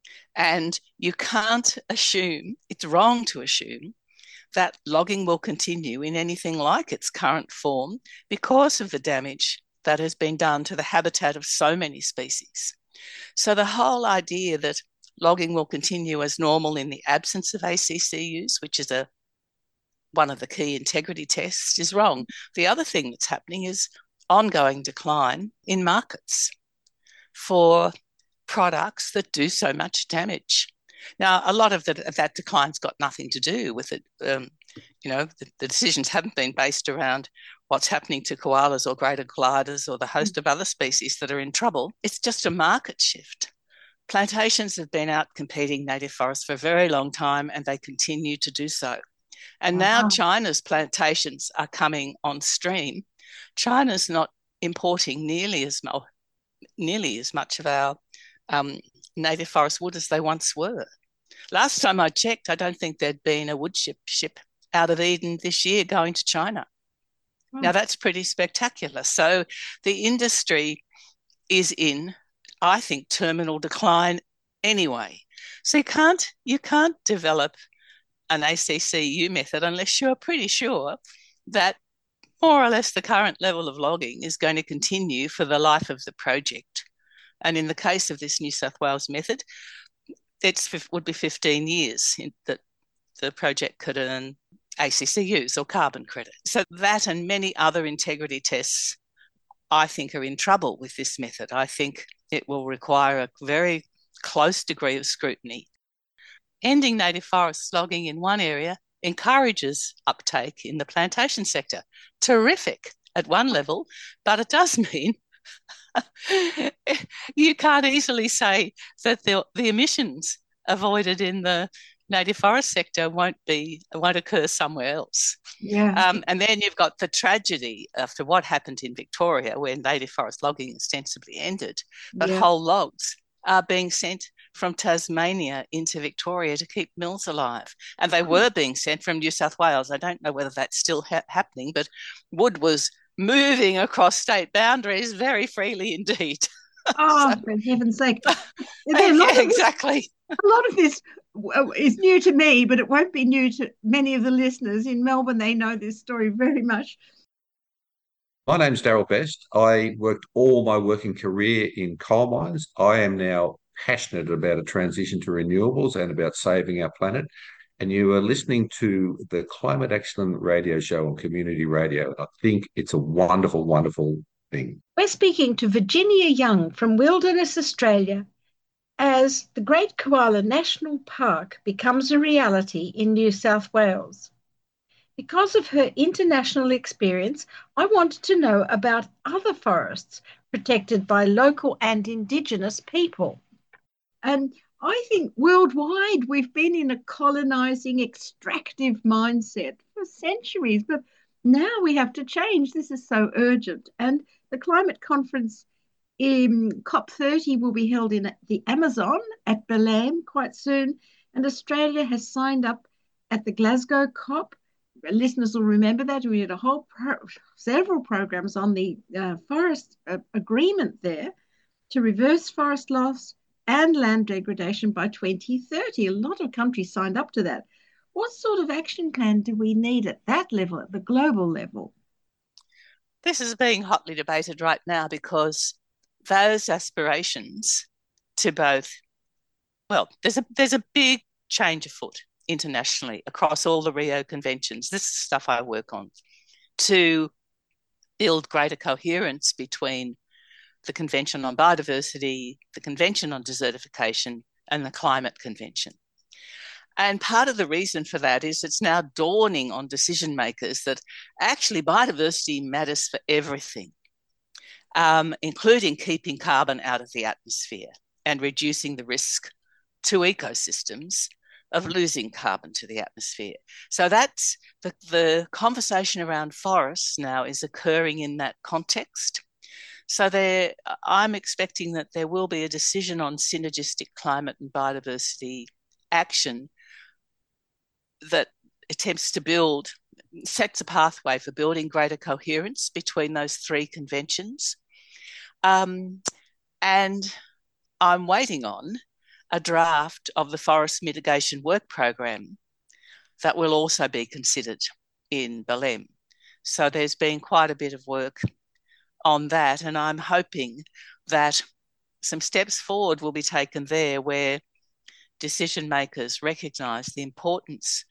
and you can't assume, it's wrong to assume, that logging will continue in anything like its current form because of the damage that has been done to the habitat of so many species. So the whole idea that logging will continue as normal in the absence of A C C Us, which is a one of the key integrity tests, is wrong. The other thing that's happening is ongoing decline in markets for products that do so much damage. Now, a lot of the, that decline's got nothing to do with it. Um, you know, the, the decisions haven't been based around what's happening to koalas or greater gliders or the host of other species that are in trouble. It's just a market shift. Plantations have been out competing native forests for a very long time, and they continue to do so. And now China's plantations are coming on stream. China's not importing nearly as much, nearly as much of our um, native forest wood as they once were. Last time I checked, I don't think there'd been a wood ship, ship out of Eden this year going to China. Oh. Now, that's pretty spectacular. So the industry is in, I think, terminal decline anyway. So you can't, you can't develop an A C C U method unless you're pretty sure that more or less the current level of logging is going to continue for the life of the project. And in the case of this New South Wales method, it would be fifteen years that the project could earn A C C Us or carbon credit. So that and many other integrity tests, I think, are in trouble with this method. I think it will require a very close degree of scrutiny. Ending native forest logging in one area encourages uptake in the plantation sector. Terrific at one level, but it does mean you can't easily say that the, the emissions avoided in the native forest sector won't be won't occur somewhere else. Yeah. Um, and then you've got the tragedy after what happened in Victoria, where native forest logging ostensibly ended, but yeah. whole logs are being sent from Tasmania into Victoria to keep mills alive. And they were being sent from New South Wales. I don't know whether that's still ha- happening, but wood was moving across state boundaries very freely indeed. Oh, so, for heaven's sake. yeah, This, exactly. A lot of this well, is new to me, but it won't be new to many of the listeners. In Melbourne, they know this story very much. My name's Daryl Best. I worked all my working career in coal mines. I am now passionate about a transition to renewables and about saving our planet. And you are listening to the Climate Action Radio Show on Community Radio. I think it's a wonderful, wonderful thing. We're speaking to Virginia Young from Wilderness Australia as the Great Koala National Park becomes a reality in New South Wales. Because of her international experience, I wanted to know about other forests protected by local and Indigenous people. And I think worldwide we've been in a colonising, extractive mindset for centuries, but now we have to change. This is so urgent. And the climate conference in COP thirty will be held in the Amazon at Belém quite soon, and Australia has signed up at the Glasgow COP. Listeners will remember that we had a whole pro several programs on the uh, forest uh, agreement there to reverse forest loss and land degradation by twenty thirty. A lot of countries signed up to that. What sort of action plan do we need at that level, at the global level? This is being hotly debated right now because those aspirations to both, well, there's a there's a big change afoot internationally across all the Rio conventions. This is stuff I work on to build greater coherence between the Convention on Biodiversity, the Convention on Desertification, and the Climate Convention. And part of the reason for that is it's now dawning on decision makers that actually biodiversity matters for everything, um, including keeping carbon out of the atmosphere and reducing the risk to ecosystems of losing carbon to the atmosphere. So that's the, the conversation around forests now is occurring in that context. So there, I'm expecting that there will be a decision on synergistic climate and biodiversity action that attempts to build, sets a pathway for building greater coherence between those three conventions. Um, and I'm waiting on a draft of the Forest Mitigation Work Program that will also be considered in Belém. So there's been quite a bit of work on that, and I'm hoping that some steps forward will be taken there where decision makers recognise the importance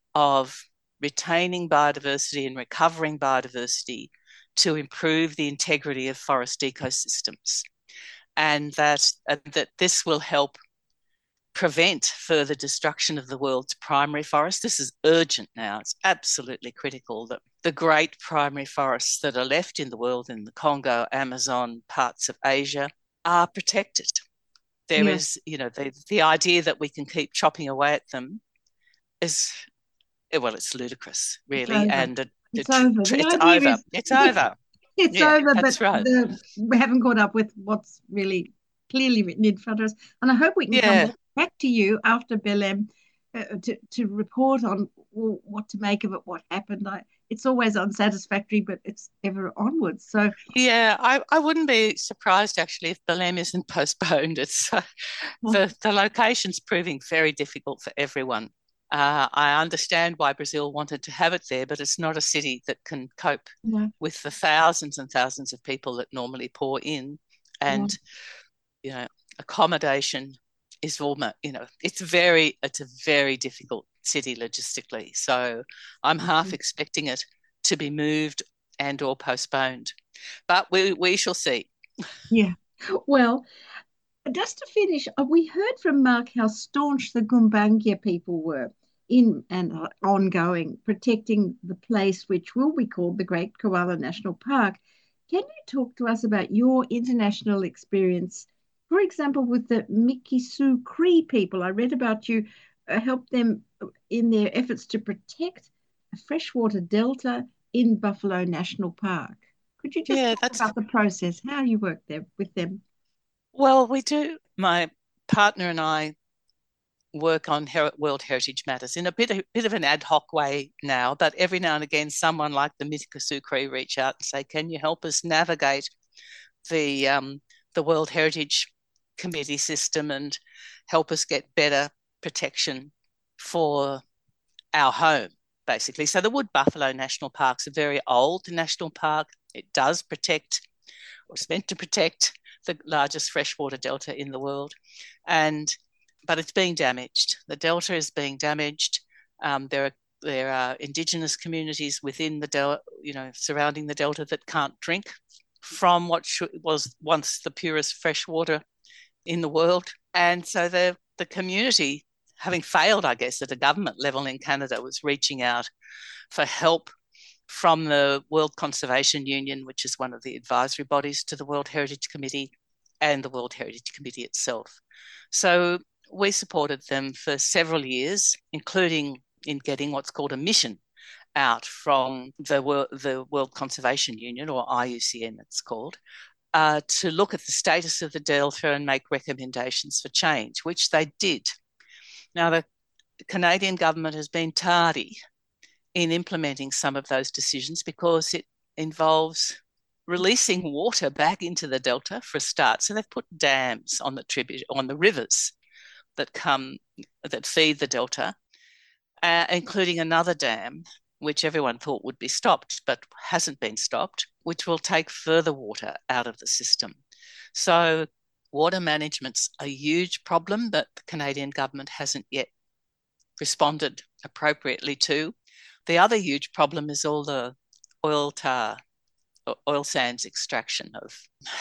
of retaining biodiversity and recovering biodiversity to improve the integrity of forest ecosystems, and that, uh, that this will help prevent further destruction of the world's primary forests. This is urgent now. It's absolutely critical that the great primary forests that are left in the world in the Congo, Amazon, parts of Asia are protected. There yeah. is, you know, the, the idea that we can keep chopping away at them is, well, it's ludicrous, really. It's and it, it's it, over. It's, it's over. Is, it's over. It's yeah, over, but right. the, we haven't caught up with what's really clearly written in front of us. And I hope we can yeah. come back, back to you after Belém uh, to, to report on well, what to make of it, what happened. I, it's always unsatisfactory, but it's ever onwards. So yeah, I, I wouldn't be surprised actually if Belém isn't postponed. It's uh, the, the location's proving very difficult for everyone. Uh, I understand why Brazil wanted to have it there, but it's not a city that can cope no. with the thousands and thousands of people that normally pour in. And, yeah. you know, accommodation is almost, you know, it's very, it's a very difficult city logistically. So I'm mm-hmm. half expecting it to be moved and or postponed. But we, we shall see. Yeah. Well, just to finish, we heard from Mark how staunch the Gumbaynggirr people were in and ongoing, protecting the place which will be called the Great Koala National Park. Can you talk to us about your international experience, for example, with the Mikisew Cree people? I read about you uh, helped them in their efforts to protect a freshwater delta in Buffalo National Park. Could you just yeah, talk that's... about the process, how you work there with them? Well, we do. My partner and I work on Her- World Heritage Matters in a bit of, bit of an ad hoc way now, but every now and again someone like the Mikisew Cree reach out and say, can you help us navigate the um, the World Heritage Committee system and help us get better protection for our home, basically. So the Wood Buffalo National Park's a very old national park. It does protect, or it's meant to protect, the largest freshwater delta in the world. And but it's being damaged. The delta is being damaged. Um, there are there are Indigenous communities within the delta, you know, surrounding the delta that can't drink from what was once the purest fresh water in the world. And so the the community, having failed, I guess, at a government level in Canada, was reaching out for help from the World Conservation Union, which is one of the advisory bodies to the World Heritage Committee, and the World Heritage Committee itself. So we supported them for several years, including in getting what's called a mission out from the World, the World Conservation Union, or I U C N it's called, uh, to look at the status of the delta and make recommendations for change, which they did. Now, the Canadian government has been tardy in implementing some of those decisions because it involves releasing water back into the delta for a start. So they've put dams on the tribute on the rivers that come that feed the delta, uh, including another dam which everyone thought would be stopped but hasn't been stopped, which will take further water out of the system. So water management's a huge problem that the Canadian government hasn't yet responded appropriately to. The other huge problem is all the oil tar, oil sands extraction of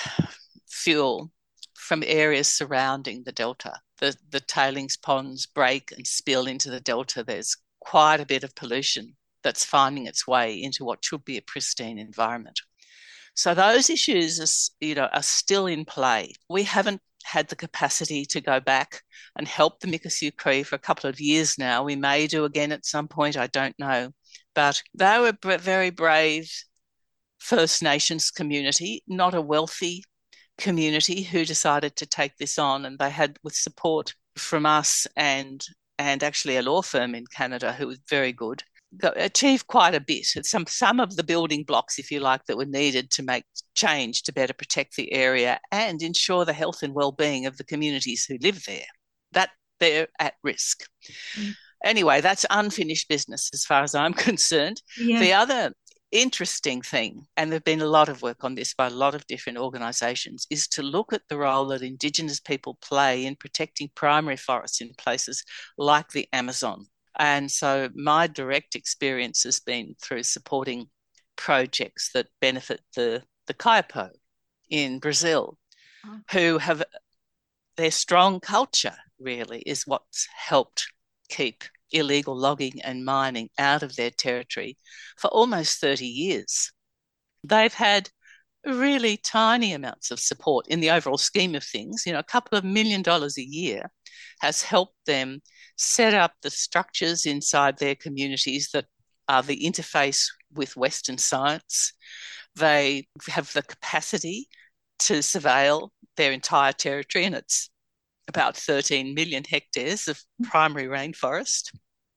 fuel from areas surrounding the delta. The, the tailings ponds break and spill into the delta. There's quite a bit of pollution that's finding its way into what should be a pristine environment. So those issues are, you know, are still in play. We haven't had the capacity to go back and help the Mikisew Cree for a couple of years now. We may do again at some point, I don't know. But they were a very brave First Nations community, not a wealthy community, who decided to take this on, and they had, with support from us and and actually a law firm in Canada who was very good, got, achieved quite a bit. Some some of the building blocks, if you like, that were needed to make change to better protect the area and ensure the health and well-being of the communities who live there. That they're at risk. Mm. Anyway, that's unfinished business as far as I'm concerned. Yeah. The other interesting thing, and there've been a lot of work on this by a lot of different organisations, is to look at the role that Indigenous people play in protecting primary forests in places like the Amazon. And so my direct experience has been through supporting projects that benefit the, the Kaiapó in Brazil, oh. who have their strong culture really is what's helped keep illegal logging and mining out of their territory for almost thirty years. They've had really tiny amounts of support in the overall scheme of things. You know, a couple of million dollars a year has helped them set up the structures inside their communities that are the interface with Western science. They have the capacity to surveil their entire territory, and it's about thirteen million hectares of primary rainforest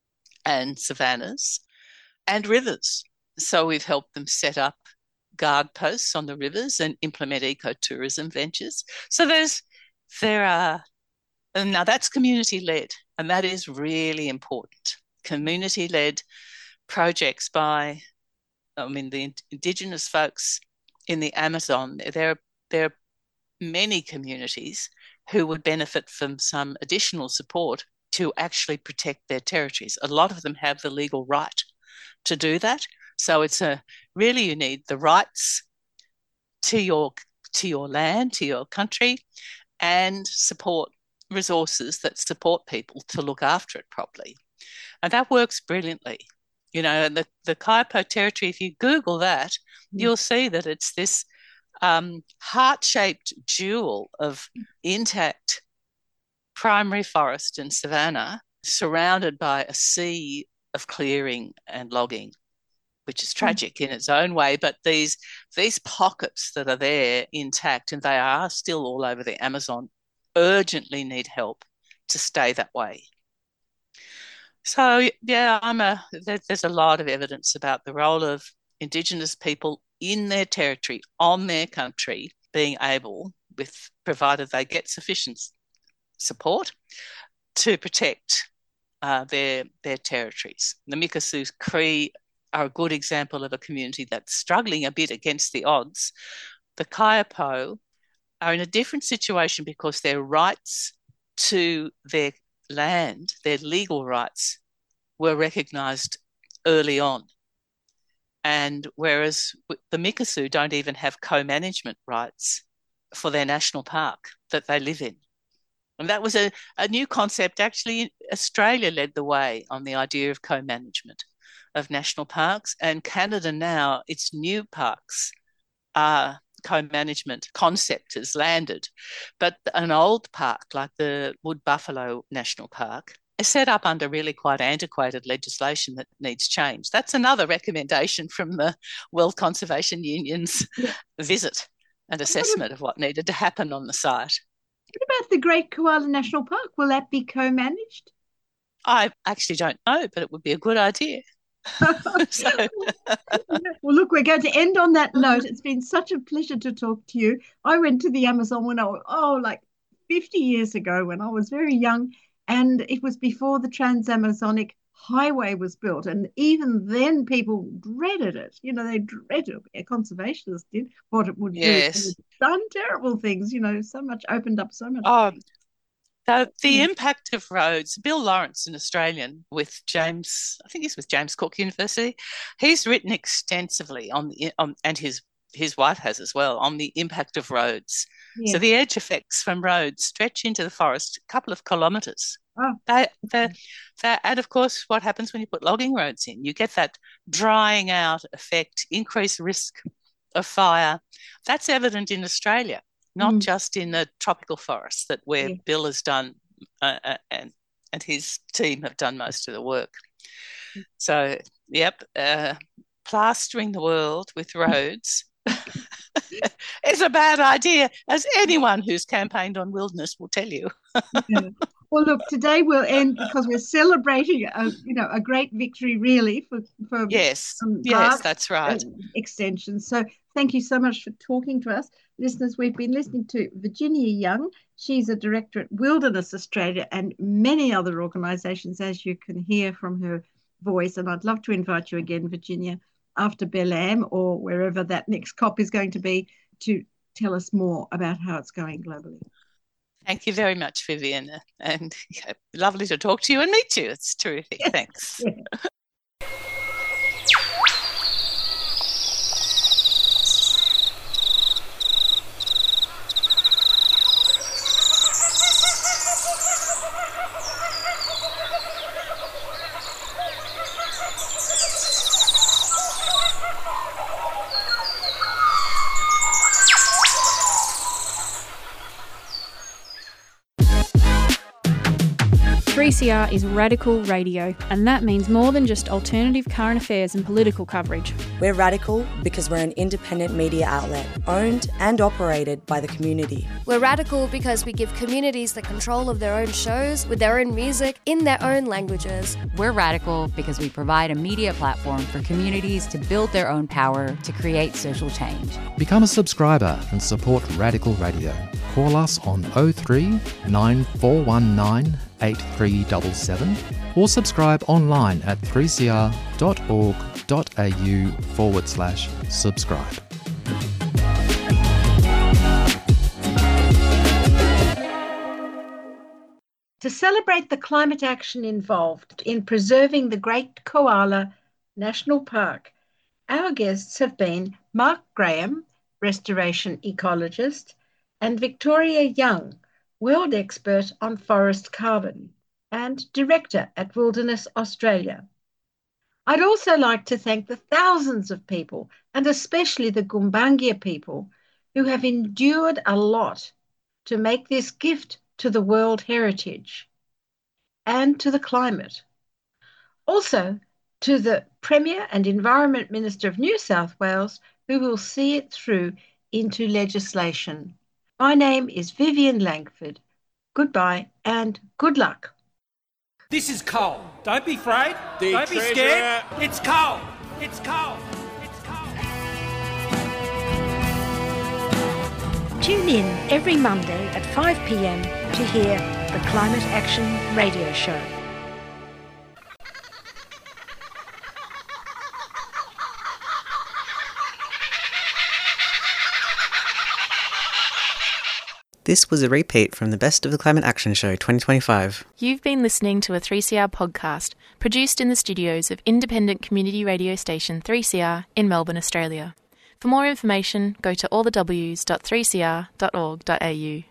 and savannas and rivers. So we've helped them set up guard posts on the rivers and implement ecotourism ventures. So there's, there are, and now that's community-led, and that is really important. Community-led projects by, I mean, the Indigenous folks in the Amazon. There, there are many communities who would benefit from some additional support to actually protect their territories. A lot of them have the legal right to do that. So it's a really, you need the rights to your to your land, to your country, and support resources that support people to look after it properly. And that works brilliantly. You know, and the, the Kaiapó territory, if you Google that, mm. you'll see that it's this um, heart-shaped jewel of intact primary forest and savanna surrounded by a sea of clearing and logging, which is tragic mm. in its own way. But these, these pockets that are there intact, and they are still all over the Amazon, urgently need help to stay that way. So, yeah, I'm a, there's a lot of evidence about the role of Indigenous people in their territory, on their country, being able, with provided they get sufficient support, to protect uh, their their territories. The Mikisew Cree are a good example of a community that's struggling a bit against the odds. The Kayapo are in a different situation because their rights to their land, their legal rights, were recognised early on. And whereas the Mikisew don't even have co-management rights for their national park that they live in. And that was a, a new concept. Actually, Australia led the way on the idea of co-management of national parks. And Canada now, its new parks are co-management concept has landed. But an old park like the Wood Buffalo National Park is set up under really quite antiquated legislation that needs change. That's another recommendation from the World Conservation Union's yeah. visit and assessment of what needed to happen on the site. What about the Great Koala National Park? Will that be co-managed? I actually don't know, but it would be a good idea. so. Well, look, we're going to end on that note. It's been such a pleasure to talk to you. I went to the Amazon when I was, oh, like fifty years ago when I was very young, and it was before the Trans-Amazonic Highway was built. And even then people dreaded it. You know, they dreaded it. Conservationists did what it would yes. do. It's done terrible things, you know, so much opened up so much. Oh, the, the impact of roads. Bill Lawrence, an Australian with James, I think he's with James Cook University, he's written extensively on the, on, and his his wife has as well, on the impact of roads. Yeah. So the edge effects from roads stretch into the forest a couple of kilometres. Oh. They, they, they, and of course, what happens when you put logging roads in? You get that drying out effect, increased risk of fire. That's evident in Australia, not mm. just in the tropical forests that where yeah. Bill has done uh, uh, and and his team have done most of the work. Mm. So, yep, uh, plastering the world with roads is a bad idea, as anyone who's campaigned on wilderness will tell you. Yeah. Well, look, today we'll end because we're celebrating a, you know, a great victory, really, for for yes, um, yes, that's right. Extensions. So, thank you so much for talking to us, listeners. We've been listening to Virginia Young. She's a director at Wilderness Australia and many other organisations, as you can hear from her voice. And I'd love to invite you again, Virginia, after Belém or wherever that next COP is going to be, to tell us more about how it's going globally. Thank you very much, Vivian, and yeah, lovely to talk to you and meet you. It's terrific. Thanks. Yeah. three C R is radical radio, and that means more than just alternative current affairs and political coverage. We're radical because we're an independent media outlet, owned and operated by the community. We're radical because we give communities the control of their own shows, with their own music, in their own languages. We're radical because we provide a media platform for communities to build their own power to create social change. Become a subscriber and support Radical Radio. Call us on oh three nine four one nine eight three seven seven or subscribe online at three c r dot org dot a u forward slash subscribe. To celebrate the climate action involved in preserving the Great Koala National Park, our guests have been Mark Graham, restoration ecologist, and Victoria Young, world expert on forest carbon and director at Wilderness Australia. I'd also like to thank the thousands of people, and especially the Gumbaynggirr people, who have endured a lot to make this gift to the world heritage and to the climate. Also to the Premier and Environment Minister of New South Wales, who will see it through into legislation. My name is Vivian Langford. Goodbye and good luck. This is coal. Don't be afraid. The Don't treasure. be scared. It's coal. It's coal. It's coal. Tune in every Monday at five p m to hear the Climate Action Radio Show. This was a repeat from the Best of the Climate Action Show twenty twenty-five. You've been listening to a three C R podcast produced in the studios of independent community radio station three C R in Melbourne, Australia. For more information, go to all the w s dot three c r dot org dot a u.